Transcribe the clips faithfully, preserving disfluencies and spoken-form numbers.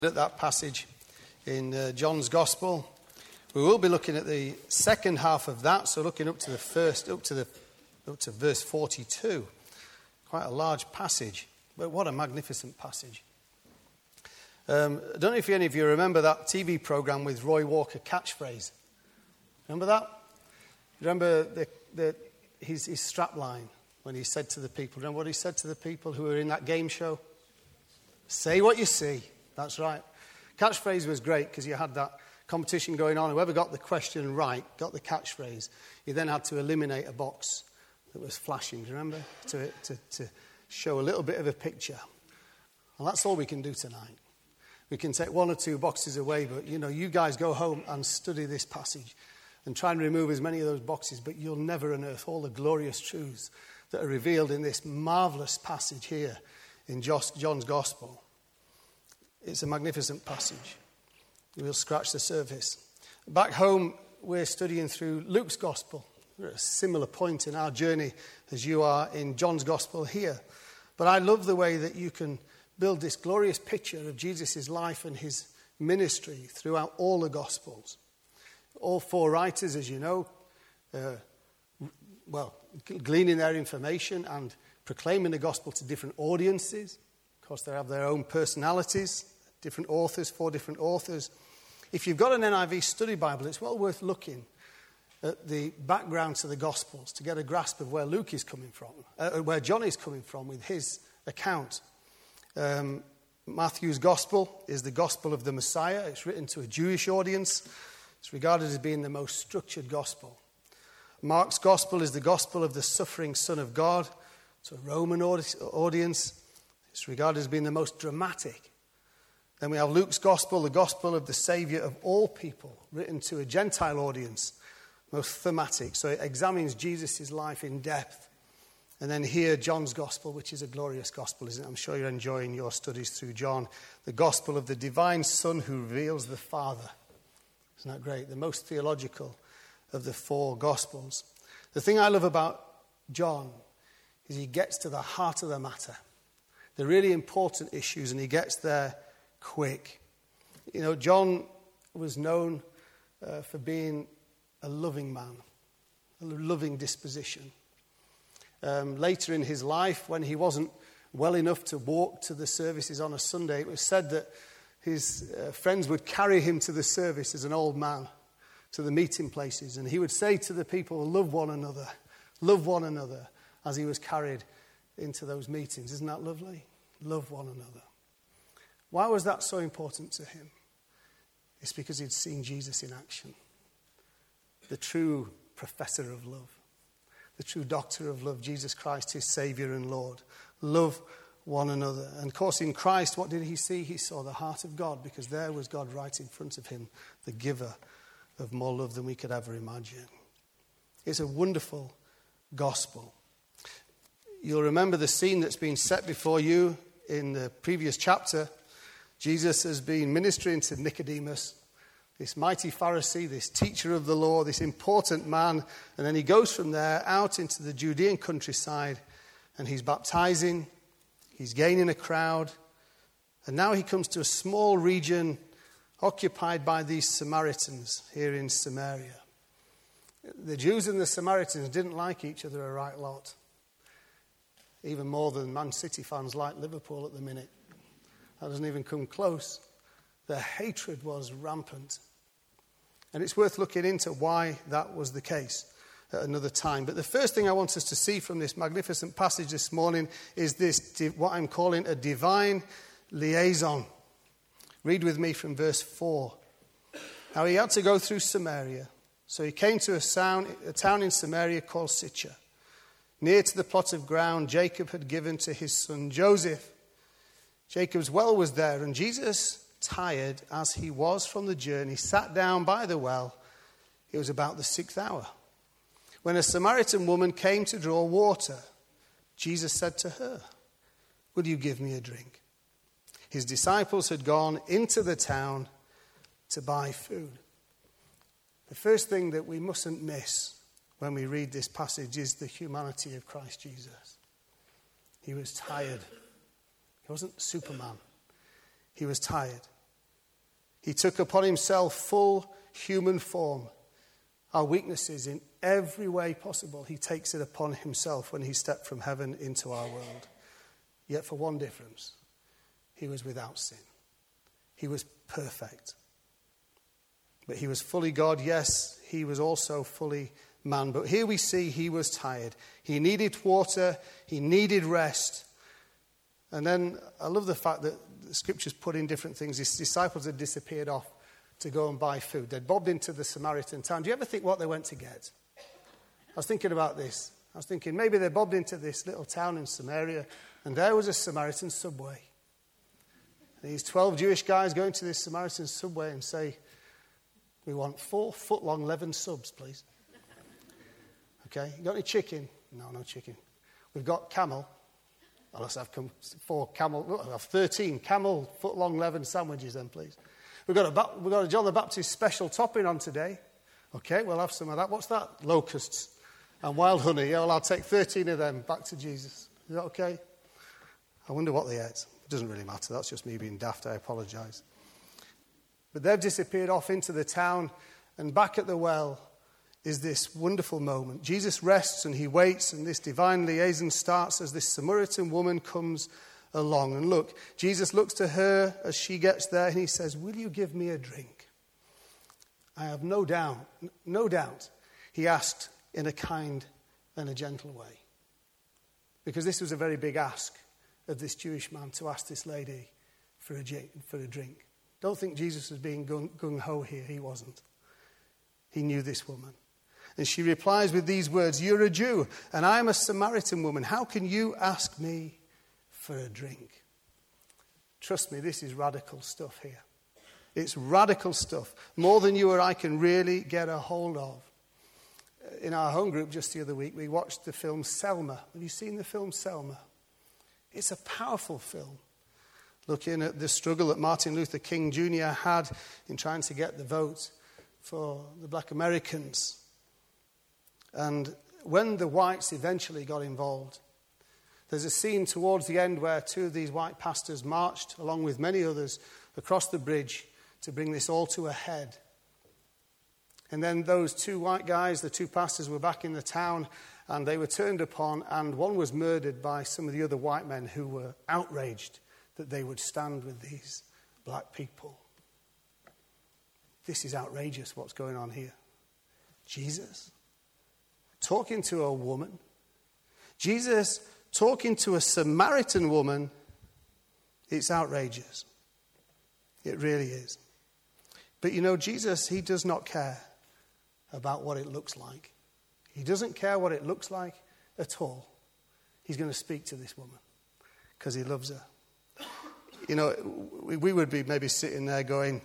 At that passage in uh, John's Gospel. We will be looking at the second half of that, so looking up to the first, up to the up to verse forty-two. Quite a large passage, but what a magnificent passage. Um, I don't know if any of you remember that T V program with Roy Walker, Catchphrase. Remember that? Remember the, the, his, his strapline when he said to the people, remember what he said to the people who were in that game show? Say what you see. That's right. Catchphrase was great because you had that competition going on. Whoever got the question right got the catchphrase. You then had to eliminate a box that was flashing, do you remember? To, to, to show a little bit of a picture. Well, that's all we can do tonight. We can take one or two boxes away, but, you know, you guys go home and study this passage and try and remove as many of those boxes, but you'll never unearth all the glorious truths that are revealed in this marvellous passage here in John's Gospel. It's a magnificent passage. We'll scratch the surface. Back home, we're studying through Luke's Gospel. We're at a similar point in our journey as you are in John's Gospel here. But I love the way that you can build this glorious picture of Jesus' life and his ministry throughout all the Gospels. All four writers, as you know, uh, well, gleaning their information and proclaiming the Gospel to different audiences. Of course, they have their own personalities, different authors, four different authors. If you've got an N I V study Bible, it's well worth looking at the background to the Gospels to get a grasp of where Luke is coming from, uh, where John is coming from with his account. Um, Matthew's Gospel is the Gospel of the Messiah. It's written to a Jewish audience. It's regarded as being the most structured Gospel. Mark's Gospel is the Gospel of the suffering Son of God. It's a Roman audience. It's regarded as being the most dramatic. Then we have Luke's Gospel, the Gospel of the Saviour of all people, written to a Gentile audience, most thematic. So it examines Jesus' life in depth. And then here, John's Gospel, which is a glorious Gospel, isn't it? I'm sure you're enjoying your studies through John. The Gospel of the divine Son who reveals the Father. Isn't that great? The most theological of the four Gospels. The thing I love about John is he gets to the heart of the matter. The really important issues, and he gets there quick. You know, John was known uh, for being a loving man, a loving disposition. Um, later in his life, when he wasn't well enough to walk to the services on a Sunday, it was said that his uh, friends would carry him to the service as an old man, to the meeting places, and he would say to the people, love one another, love one another, as he was carried into those meetings. Isn't that lovely? Love one another. Why was that so important to him? It's because he'd seen Jesus in action. The true professor of love. The true doctor of love, Jesus Christ, his Saviour and Lord. Love one another. And of course in Christ, what did he see? He saw the heart of God, because there was God right in front of him, the giver of more love than we could ever imagine. It's a wonderful gospel. You'll remember the scene that's been set before you in the previous chapter. Jesus has been ministering to Nicodemus, this mighty Pharisee, this teacher of the law, this important man. And then he goes from there out into the Judean countryside and he's baptizing, he's gaining a crowd. And now he comes to a small region occupied by these Samaritans here in Samaria. The Jews and the Samaritans didn't like each other a right lot. Even more than Man City fans like Liverpool at the minute. That doesn't even come close. Their hatred was rampant. And it's worth looking into why that was the case at another time. But the first thing I want us to see from this magnificent passage this morning is this, what I'm calling a divine liaison. Read with me from verse four. Now he had to go through Samaria. So he came to a, sound, a town in Samaria called Sychar, near to the plot of ground Jacob had given to his son Joseph. Jacob's well was there, and Jesus, tired as he was from the journey, sat down by the well. It was about the sixth hour. When a Samaritan woman came to draw water, Jesus said to her, "Will you give me a drink?" His disciples had gone into the town to buy food. The first thing that we mustn't miss when we read this passage is the humanity of Christ Jesus. He was tired. He wasn't Superman. He was tired. He took upon himself full human form. Our weaknesses in every way possible, he takes it upon himself when he stepped from heaven into our world. Yet for one difference, he was without sin. He was perfect. But he was fully God. Yes, he was also fully man. But here we see he was tired. He needed water. He needed rest. And then I love the fact that the scriptures put in different things. His disciples had disappeared off to go and buy food. They'd bobbed into the Samaritan town. Do you ever think what they went to get? I was thinking about this. I was thinking maybe they bobbed into this little town in Samaria, and there was a Samaritan subway. And these twelve Jewish guys go into this Samaritan subway and say, we want four foot-long leavened subs, please. Okay, you got any chicken? No, no chicken. We've got camel. Well, let's have four camel, we'll have thirteen camel foot-long leavened sandwiches then, please. We've got, a, we've got a John the Baptist special topping on today. Okay, we'll have some of that. What's that? Locusts and wild honey. Yeah, well, I'll take thirteen of them back to Jesus. Is that okay? I wonder what they ate. It doesn't really matter. That's just me being daft. I apologise. But they've disappeared off into the town, and back at the well is this wonderful moment. Jesus rests and he waits, and this divine liaison starts as this Samaritan woman comes along. And look, Jesus looks to her as she gets there, and he says, will you give me a drink? I have no doubt, no doubt, he asked in a kind and a gentle way. Because this was a very big ask of this Jewish man to ask this lady for a, for a drink. Don't think Jesus was being gung-ho here. He wasn't. He knew this woman. And she replies with these words, you're a Jew, and I'm a Samaritan woman. How can you ask me for a drink? Trust me, this is radical stuff here. It's radical stuff. More than you or I can really get a hold of. In our home group just the other week, we watched the film Selma. Have you seen the film Selma? It's a powerful film. Looking at the struggle that Martin Luther King Junior had in trying to get the vote for the black Americans. And when the whites eventually got involved, there's a scene towards the end where two of these white pastors marched, along with many others, across the bridge to bring this all to a head. And then those two white guys, the two pastors, were back in the town, and they were turned upon, and one was murdered by some of the other white men who were outraged that they would stand with these black people. This is outrageous, what's going on here. Jesus talking to a woman. Jesus talking to a Samaritan woman. It's outrageous. It really is. But you know, Jesus, he does not care about what it looks like. He doesn't care what it looks like at all. He's going to speak to this woman because he loves her. You know, we would be maybe sitting there going,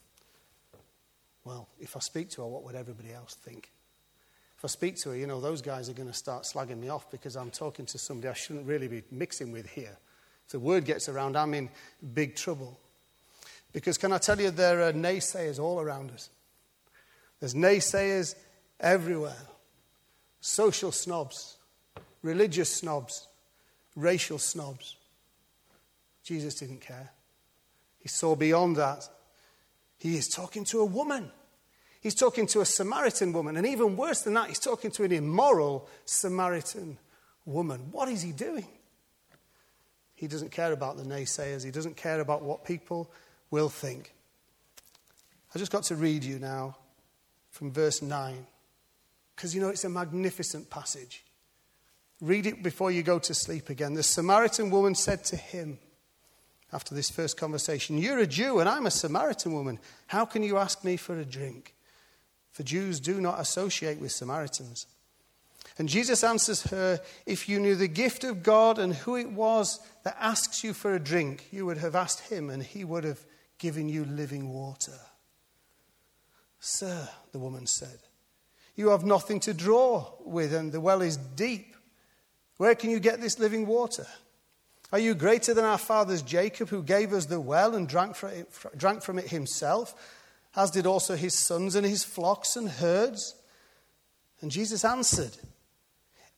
well, if I speak to her, what would everybody else think? If I speak to her, you know, those guys are going to start slagging me off because I'm talking to somebody I shouldn't really be mixing with here. If the word gets around, I'm in big trouble. Because can I tell you, there are naysayers all around us. There's naysayers everywhere. Social snobs, religious snobs, racial snobs. Jesus didn't care. He saw beyond that. He is talking to a woman. He's talking to a Samaritan woman. And even worse than that, he's talking to an immoral Samaritan woman. What is he doing? He doesn't care about the naysayers. He doesn't care about what people will think. I just got to read you now from verse nine. Because, you know, it's a magnificent passage. Read it before you go to sleep again. The Samaritan woman said to him, after this first conversation, you're a Jew and I'm a Samaritan woman. How can you ask me for a drink? For Jews do not associate with Samaritans. And Jesus answers her, if you knew the gift of God and who it was that asks you for a drink, you would have asked him and he would have given you living water. Sir, the woman said, you have nothing to draw with and the well is deep. Where can you get this living water? Are you greater than our fathers Jacob, who gave us the well and drank from it, drank from it himself, as did also his sons and his flocks and herds? And Jesus answered,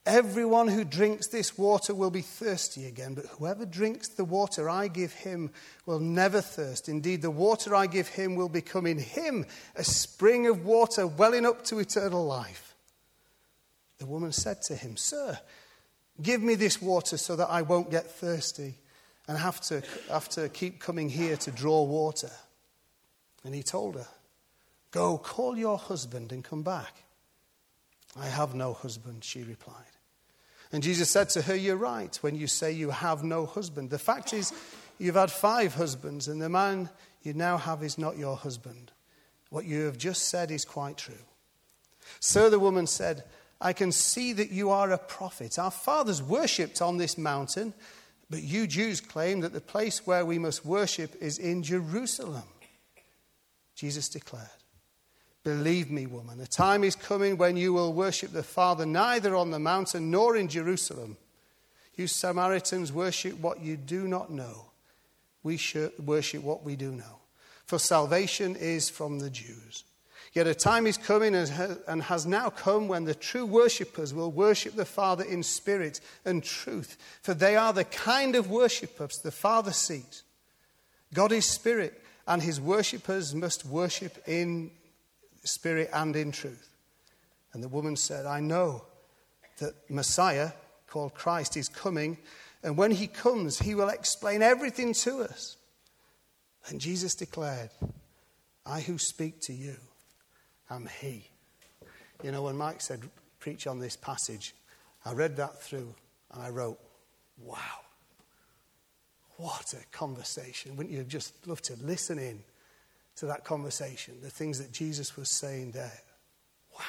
Everyone who drinks this water will be thirsty again, but whoever drinks the water I give him will never thirst. Indeed, the water I give him will become in him a spring of water welling up to eternal life." The woman said to him, "Sir, give me this water so that I won't get thirsty and have to, have to keep coming here to draw water." And he told her, "Go, call your husband and come back." "I have no husband," she replied. And Jesus said to her, "You're right when you say you have no husband. The fact is, you've had five husbands, and the man you now have is not your husband. What you have just said is quite true." "Sir," the woman said, "I can see that you are a prophet. Our fathers worshipped on this mountain, but you Jews claim that the place where we must worship is in Jerusalem." Jesus declared, "Believe me, woman, a time is coming when you will worship the Father neither on the mountain nor in Jerusalem. You Samaritans worship what you do not know. We worship what we do know. For salvation is from the Jews. Yet a time is coming and has now come when the true worshippers will worship the Father in spirit and truth. For they are the kind of worshippers the Father seeks. God is spirit, and his worshippers must worship in spirit and in truth." And the woman said, "I know that Messiah, called Christ, is coming, and when he comes, he will explain everything to us." And Jesus declared, "I who speak to you am he." You know, when Mike said, preach on this passage, I read that through and I wrote, wow, what a conversation. Wouldn't you just love to listen in to that conversation, the things that Jesus was saying there? Wow.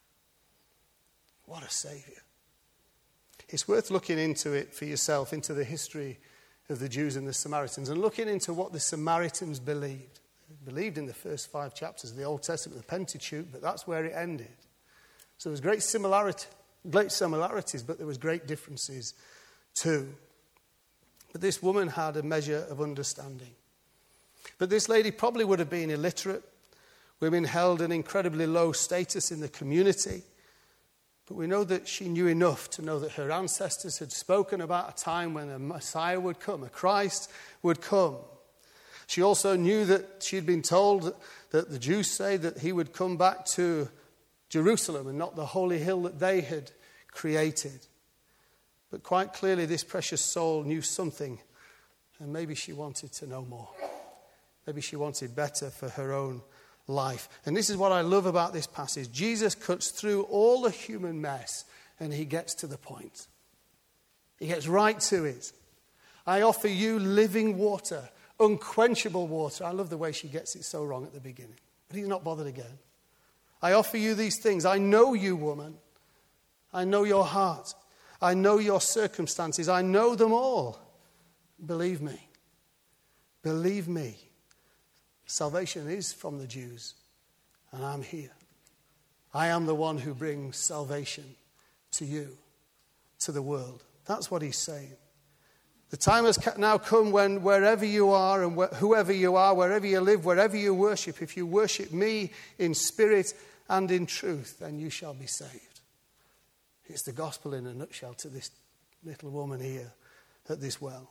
What a Saviour. It's worth looking into it for yourself, into the history of the Jews and the Samaritans, and looking into what the Samaritans believed. They believed in the first five chapters of the Old Testament, the Pentateuch, but that's where it ended. So there was great similarity, great similarities, but there was great differences too. But this woman had a measure of understanding. But this lady probably would have been illiterate. Women held an incredibly low status in the community. But we know that she knew enough to know that her ancestors had spoken about a time when a Messiah would come, a Christ would come. She also knew that she'd been told that the Jews say that he would come back to Jerusalem and not the holy hill that they had created. But quite clearly this precious soul knew something, and maybe she wanted to know more. Maybe she wanted better for her own life. And this is what I love about this passage. Jesus cuts through all the human mess and he gets to the point. He gets right to it. I offer you living water, unquenchable water. I love the way she gets it so wrong at the beginning. But he's not bothered again. I offer you these things. I know you, woman. I know your heart. I know your circumstances. I know them all. Believe me. Believe me. Salvation is from the Jews, and I'm here. I am the one who brings salvation to you, to the world. That's what he's saying. The time has now come when wherever you are and wh- whoever you are, wherever you live, wherever you worship, if you worship me in spirit and in truth, then you shall be saved. It's the gospel in a nutshell to this little woman here at this well.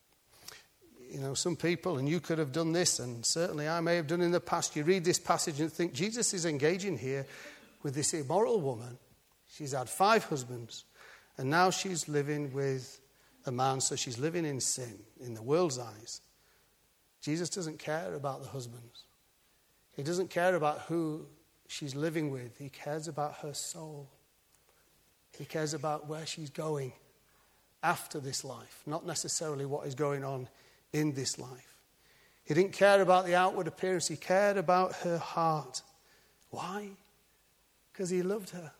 You know, some people, and you could have done this, and certainly I may have done in the past, you read this passage and think, Jesus is engaging here with this immoral woman. She's had five husbands, and now she's living with a man, so she's living in sin, in the world's eyes. Jesus doesn't care about the husbands. He doesn't care about who she's living with. He cares about her soul. He cares about where she's going after this life, not necessarily what is going on in this life. He didn't care about the outward appearance. He cared about her heart. Why? Because he loved her.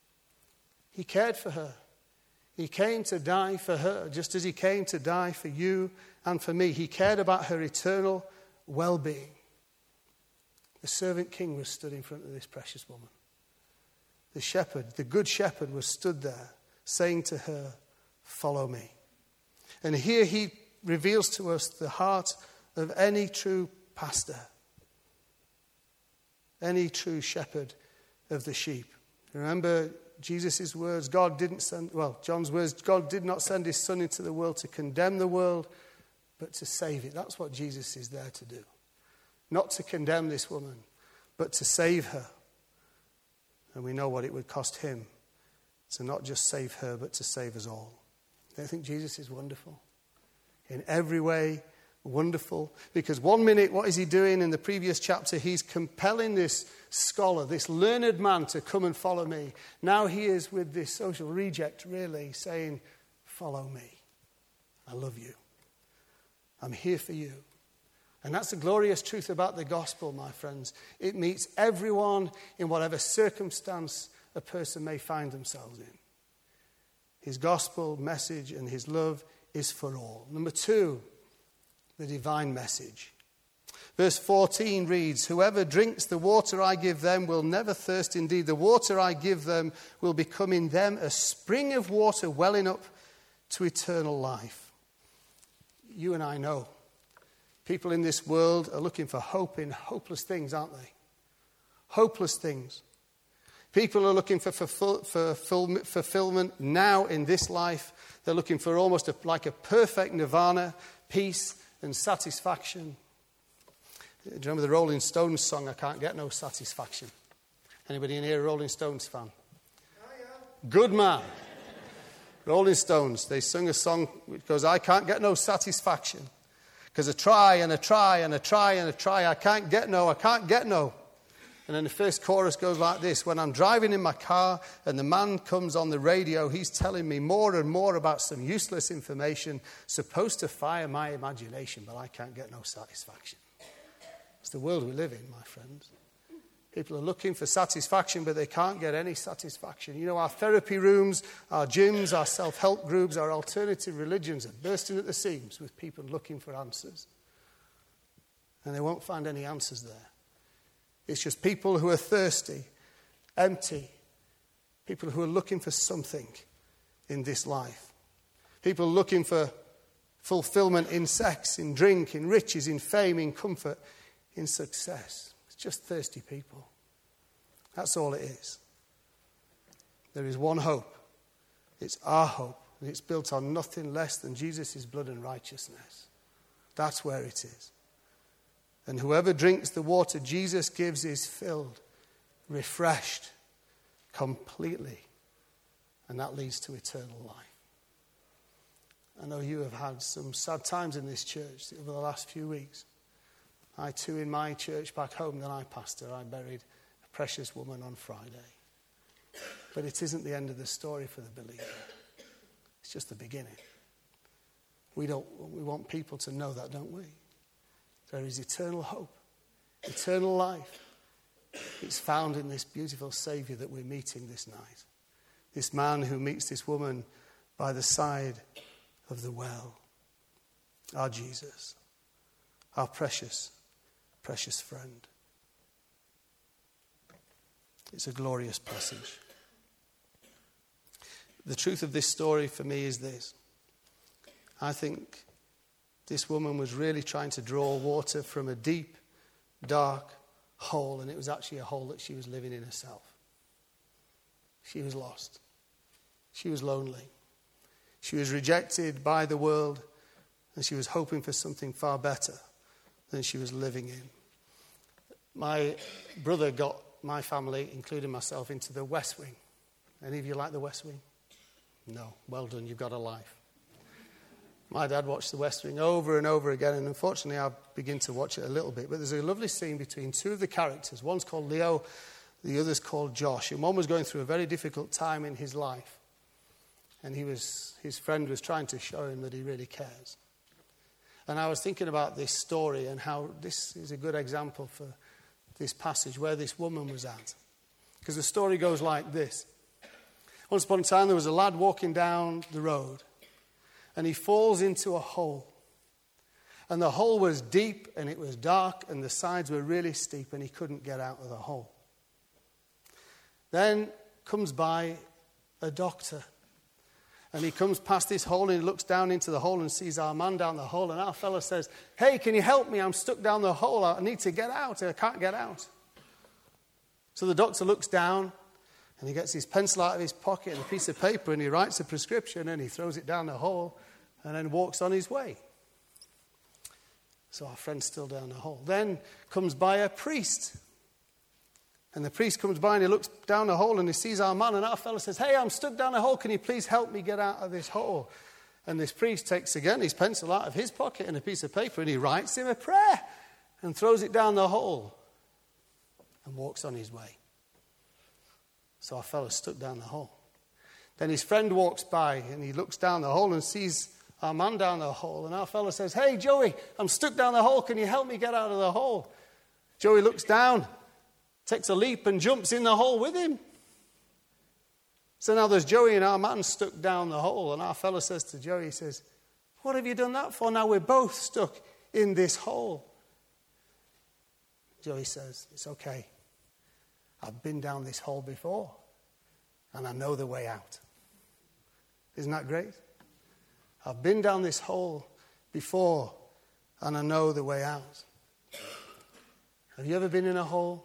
He cared for her. He came to die for her, just as he came to die for you and for me. He cared about her eternal well-being. The servant king was stood in front of this precious woman. The shepherd, the good shepherd, was stood there saying to her, "Follow me." And here he reveals to us the heart of any true pastor, any true shepherd of the sheep. Remember, Jesus' words, God didn't send, well, John's words, God did not send his son into the world to condemn the world, but to save it. That's what Jesus is there to do. Not to condemn this woman, but to save her. And we know what it would cost him to not just save her, but to save us all. Don't you think Jesus is wonderful? In every way, wonderful. Because one minute, what is he doing in the previous chapter? He's compelling this scholar, this learned man to come and follow me. Now he is with this social reject, really, saying, follow me. I love you. I'm here for you. And that's the glorious truth about the gospel, my friends. It meets everyone in whatever circumstance a person may find themselves in. His gospel message and his love is for all. Number two, the divine message. Verse fourteen reads, whoever drinks the water I give them will never thirst. Indeed, the water I give them will become in them a spring of water welling up to eternal life. You and I know people in this world are looking for hope in hopeless things, aren't they? Hopeless things. People are looking for, fulfill, for fulfillment now in this life. They're looking for almost a, like a perfect nirvana, peace and satisfaction. Do you remember the Rolling Stones song, I Can't Get No Satisfaction? Anybody in here a Rolling Stones fan? Good man. Rolling Stones, they sing a song which goes, I can't get no satisfaction. Because I try and I try and I try and I try, I can't get no, I can't get no. And then the first chorus goes like this, when I'm driving in my car and the man comes on the radio, he's telling me more and more about some useless information supposed to fire my imagination, but I can't get no satisfaction. It's the world we live in, my friends. People are looking for satisfaction, but they can't get any satisfaction. You know, our therapy rooms, our gyms, our self-help groups, our alternative religions are bursting at the seams with people looking for answers. And they won't find any answers there. It's just people who are thirsty, empty, people who are looking for something in this life. People looking for fulfillment in sex, in drink, in riches, in fame, in comfort, in success. It's just thirsty people. That's all it is. There is one hope. It's our hope. And it's built on nothing less than Jesus' blood and righteousness. That's where it is. And whoever drinks the water Jesus gives is filled, refreshed, completely. And that leads to eternal life. I know you have had some sad times in this church over the last few weeks. I too, in my church back home that I pastor, I buried a precious woman on Friday. But it isn't the end of the story for the believer. It's just the beginning. We don't. We want people to know that, don't we? There is eternal hope, eternal life. It's found in this beautiful Saviour that we're meeting this night. This man who meets this woman by the side of the well. Our Jesus, our precious, precious friend. It's a glorious passage. The truth of this story for me is this. I think this woman was really trying to draw water from a deep, dark hole, and it was actually a hole that she was living in herself. She was lost. She was lonely. She was rejected by the world, and she was hoping for something far better than she was living in. My brother got my family, including myself, into the West Wing. Any of you like the West Wing? No. Well done, you've got a life. My dad watched the West Wing over and over again, and unfortunately I begin to watch it a little bit. But there's a lovely scene between two of the characters. One's called Leo, the other's called Josh. And one was going through a very difficult time in his life. And he was, his friend was trying to show him that he really cares. And I was thinking about this story and how this is a good example for this passage, where this woman was at. Because the story goes like this. Once upon a time there was a lad walking down the road. And he falls into a hole. And the hole was deep and it was dark and the sides were really steep and he couldn't get out of the hole. Then comes by a doctor. And he comes past this hole and he looks down into the hole and sees our man down the hole. And our fella says, hey, can you help me? I'm stuck down the hole. I need to get out. I can't get out. So the doctor looks down And he gets his pencil out of his pocket and a piece of paper and he writes a prescription and he throws it down the hole and then walks on his way. So our friend's still down the hole. Then comes by a priest. And the priest comes by and he looks down the hole and he sees our man, and our fellow says, "Hey, I'm stuck down the hole. Can you please help me get out of this hole?" And this priest takes again his pencil out of his pocket and a piece of paper and he writes him a prayer and throws it down the hole and walks on his way. So our fellow's stuck down the hole. Then his friend walks by and he looks down the hole and sees our man down the hole. And our fellow says, "Hey, Joey, I'm stuck down the hole. Can you help me get out of the hole?" Joey looks down, takes a leap and jumps in the hole with him. So now there's Joey and our man stuck down the hole. And our fellow says to Joey, he says, "What have you done that for? Now we're both stuck in this hole." Joey says, "It's okay. I've been down this hole before, and I know the way out." Isn't that great? I've been down this hole before, and I know the way out. Have you ever been in a hole?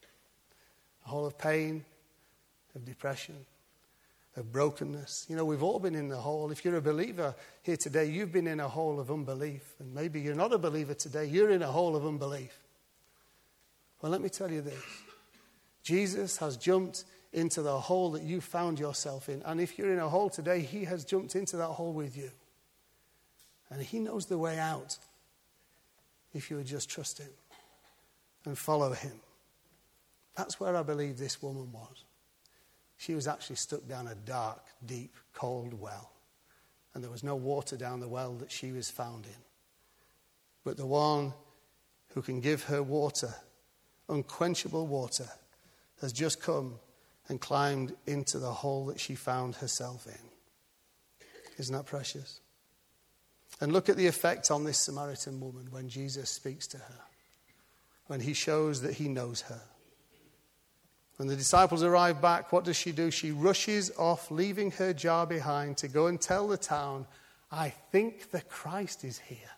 A hole of pain, of depression, of brokenness. You know, we've all been in the hole. If you're a believer here today, you've been in a hole of unbelief. And maybe you're not a believer today, you're in a hole of unbelief. Well, let me tell you this. Jesus has jumped into the hole that you found yourself in. And if you're in a hole today, he has jumped into that hole with you. And he knows the way out if you would just trust him and follow him. That's where I believe this woman was. She was actually stuck down a dark, deep, cold well. And there was no water down the well that she was found in. But the one who can give her water, unquenchable water, has just come and climbed into the hole that she found herself in. Isn't that precious? And look at the effect on this Samaritan woman when Jesus speaks to her, when he shows that he knows her. When the disciples arrive back, what does she do? She rushes off, leaving her jar behind to go and tell the town, "I think the Christ is here.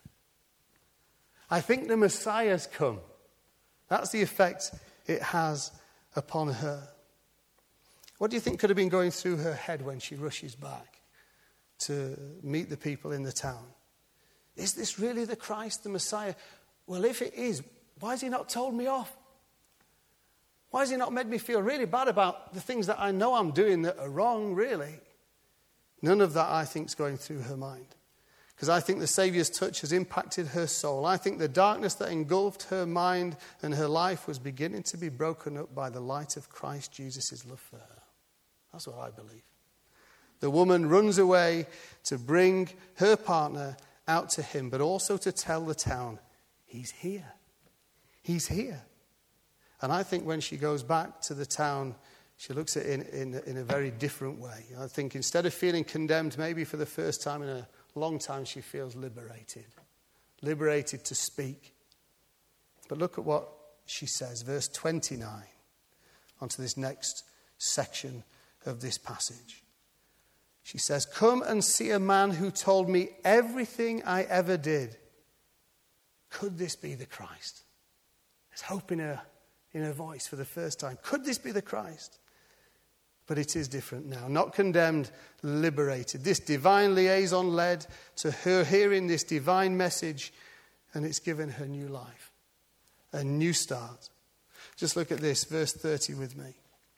I think the Messiah's come." That's the effect it has upon her. What do you think could have been going through her head when she rushes back to meet the people in the town? Is this really the Christ, the Messiah? Well, if it is, why has he not told me off? Why has he not made me feel really bad about the things that I know I'm doing that are wrong, really? None of that, I think, is going through her mind. Because I think the Saviour's touch has impacted her soul. I think the darkness that engulfed her mind and her life was beginning to be broken up by the light of Christ Jesus' love for her. That's what I believe. The woman runs away to bring her partner out to him, but also to tell the town, he's here. He's here. And I think when she goes back to the town, she looks at it in, in, in a very different way. I think instead of feeling condemned, maybe for the first time in a long time, she feels liberated. Liberated to speak. But look at what she says, verse twenty-nine, onto this next section of this passage. She says, "Come and see a man who told me everything I ever did. Could this be the Christ?" There's hope in her, in her voice for the first time. Could this be the Christ? But it is different now. Not condemned, liberated. This divine liaison led to her hearing this divine message, and it's given her new life, a new start. Just look at this, verse thirty with me.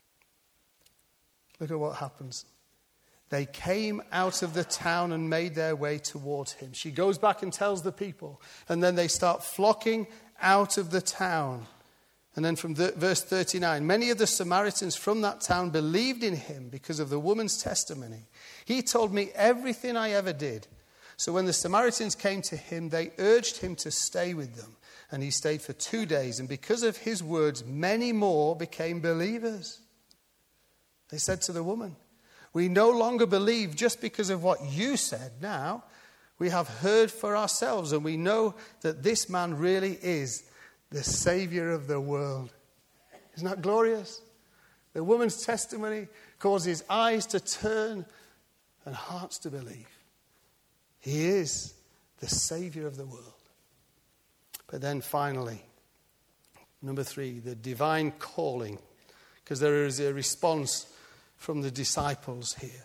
Look at what happens. They came out of the town and made their way towards him. She goes back and tells the people, and then they start flocking out of the town. And then from the, verse thirty-nine, many of the Samaritans from that town believed in him because of the woman's testimony. He told me everything I ever did. So when the Samaritans came to him, they urged him to stay with them. And he stayed for two days. And because of his words, many more became believers. They said to the woman, "We no longer believe just because of what you said. Now we have heard for ourselves, and we know that this man really is the Savior of the world." Isn't that glorious? The woman's testimony causes eyes to turn and hearts to believe. He is the Savior of the world. But then finally, number three, the divine calling. Because there is a response from the disciples here.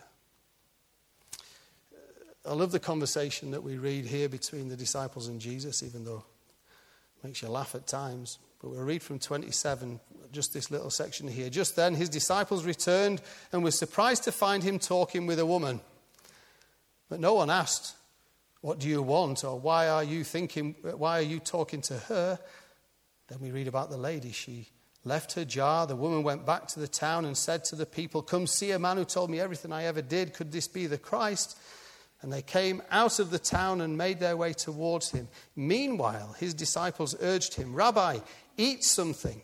I love the conversation that we read here between the disciples and Jesus, even though it makes you laugh at times. But we'll read from twenty-seven, just this little section here. Just then his disciples returned and were surprised to find him talking with a woman. But no one asked, "What do you want?" or "Why are you thinking, why are you talking to her?" Then we read about the lady. She left her jar. The woman went back to the town and said to the people, "Come see a man who told me everything I ever did. Could this be the Christ?" And they came out of the town and made their way towards him. Meanwhile, his disciples urged him, "Rabbi, eat something."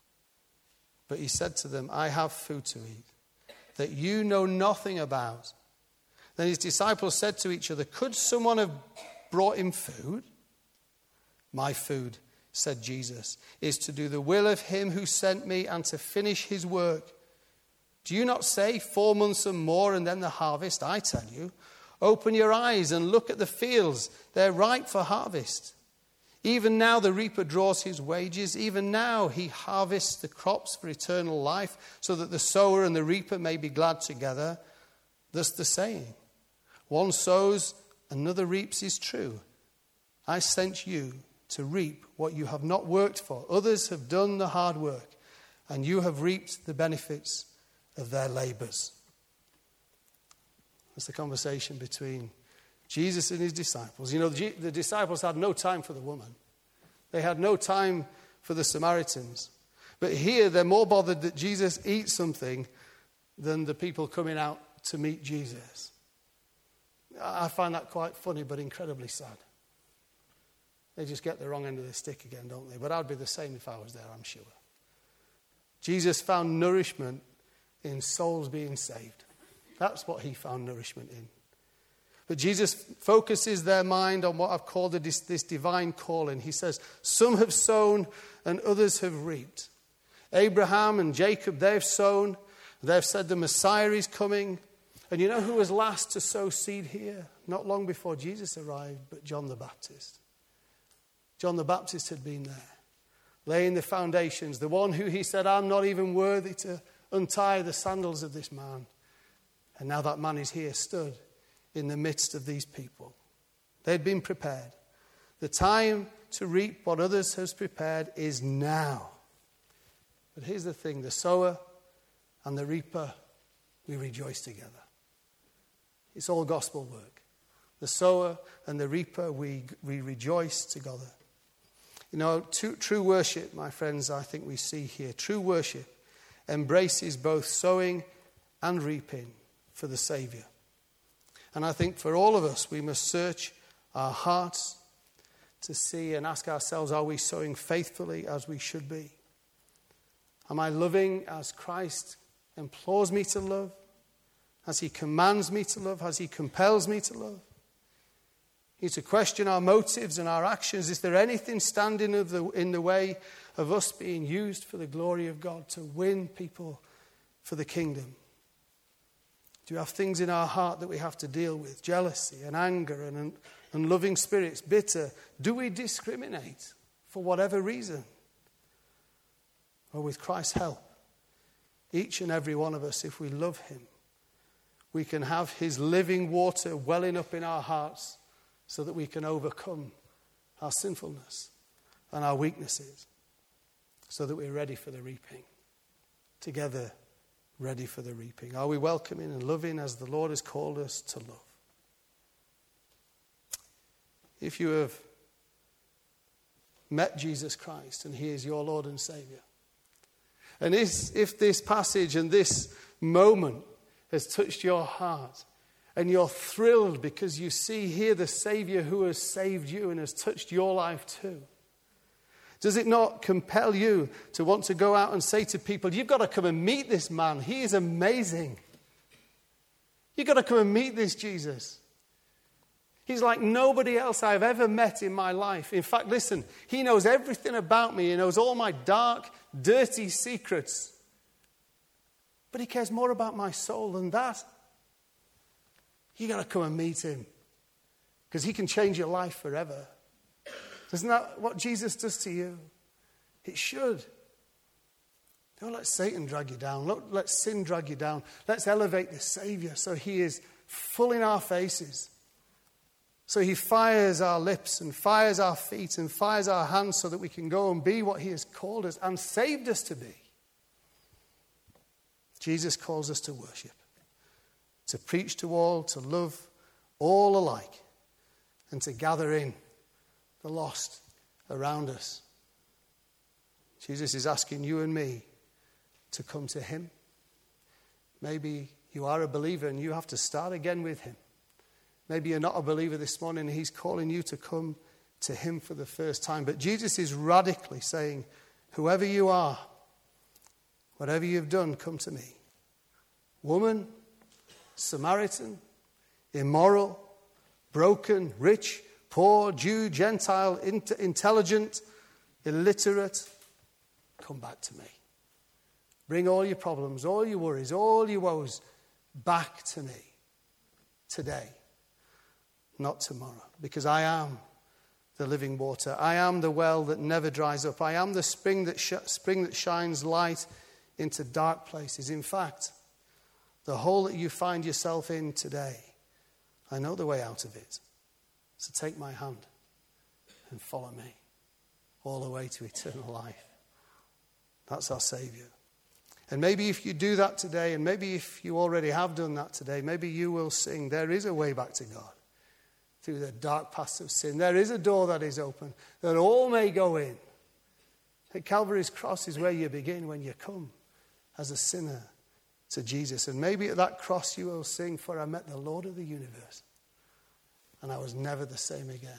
But he said to them, "I have food to eat that you know nothing about." Then his disciples said to each other, "Could someone have brought him food?" "My food," said Jesus, "is to do the will of him who sent me and to finish his work. Do you not say, 'Four months and more and then the harvest'? I tell you, open your eyes and look at the fields. They're ripe for harvest. Even now the reaper draws his wages. Even now he harvests the crops for eternal life, so that the sower and the reaper may be glad together. Thus the saying, 'One sows, another reaps,' is true. I sent you to reap what you have not worked for. Others have done the hard work, and you have reaped the benefits of their labors." That's the conversation between Jesus and his disciples. You know, the disciples had no time for the woman. They had no time for the Samaritans. But here they're more bothered that Jesus eats something than the people coming out to meet Jesus. I find that quite funny, but incredibly sad. They just get the wrong end of the stick again, don't they? But I'd be the same if I was there, I'm sure. Jesus found nourishment in souls being saved. That's what he found nourishment in. But Jesus focuses their mind on what I've called this, this divine calling. He says, some have sown and others have reaped. Abraham and Jacob, they've sown. They've said the Messiah is coming. And you know who was last to sow seed here? Not long before Jesus arrived, but John the Baptist. John the Baptist had been there, laying the foundations. The one who he said, I'm not even worthy to untie the sandals of this man. And now that man is here, stood in the midst of these people. They'd been prepared. The time to reap what others have prepared is now. But here's the thing, the sower and the reaper, we rejoice together. It's all gospel work. The sower and the reaper, we, we rejoice together. You know, true, true worship, my friends, I think we see here. True worship embraces both sowing and reaping for the Saviour. And I think for all of us, we must search our hearts to see and ask ourselves, are we sowing faithfully as we should be? Am I loving as Christ implores me to love? As he commands me to love? As he compels me to love? We need to question our motives and our actions. Is there anything standing of the, in the way of us being used for the glory of God to win people for the kingdom? Do you have things in our heart that we have to deal with? Jealousy and anger and unloving spirits, bitter. Do we discriminate for whatever reason? Or with Christ's help, each and every one of us, if we love him, we can have his living water welling up in our hearts so that we can overcome our sinfulness and our weaknesses so that we're ready for the reaping. Together, ready for the reaping. Are we welcoming and loving as the Lord has called us to love? If you have met Jesus Christ and he is your Lord and Saviour, and if, if this passage and this moment has touched your heart and you're thrilled because you see here the Saviour who has saved you and has touched your life too, does it not compel you to want to go out and say to people, you've got to come and meet this man. He is amazing. You've got to come and meet this Jesus. He's like nobody else I've ever met in my life. In fact, listen, he knows everything about me. He knows all my dark, dirty secrets. But he cares more about my soul than that. You've got to come and meet him because he can change your life forever. Isn't that what Jesus does to you? It should. Don't let Satan drag you down. Don't let sin drag you down. Let's elevate the Savior so he is full in our faces. So he fires our lips and fires our feet and fires our hands so that we can go and be what he has called us and saved us to be. Jesus calls us to worship, to preach to all, to love all alike, and to gather in the lost around us. Jesus is asking you and me to come to him. Maybe you are a believer and you have to start again with him. Maybe you're not a believer this morning and he's calling you to come to him for the first time. But Jesus is radically saying, whoever you are, whatever you've done, come to me. Woman, Samaritan, immoral, broken, rich, poor, Jew, Gentile, intelligent, illiterate, come back to me. Bring all your problems, all your worries, all your woes back to me today, not tomorrow. Because I am the living water. I am the well that never dries up. I am the spring that sh- spring that shines light into dark places. In fact, the hole that you find yourself in today, I know the way out of it. So take my hand and follow me all the way to eternal life. That's our Savior. And maybe if you do that today, and maybe if you already have done that today, maybe you will sing, there is a way back to God through the dark paths of sin. There is a door that is open, that all may go in. At Calvary's cross is where you begin when you come as a sinner to Jesus. And maybe at that cross you will sing, for I met the Lord of the universe, and I was never the same again.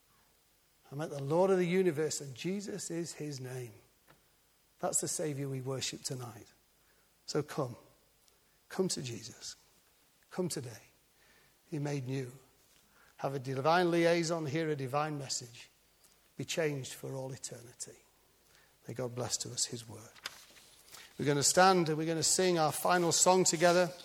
I met the Lord of the universe, and Jesus is his name. That's the Savior we worship tonight. So come. Come to Jesus. Come today. He made new. Have a divine liaison, hear a divine message. Be changed for all eternity. May God bless to us his word. We're going to stand and we're going to sing our final song together.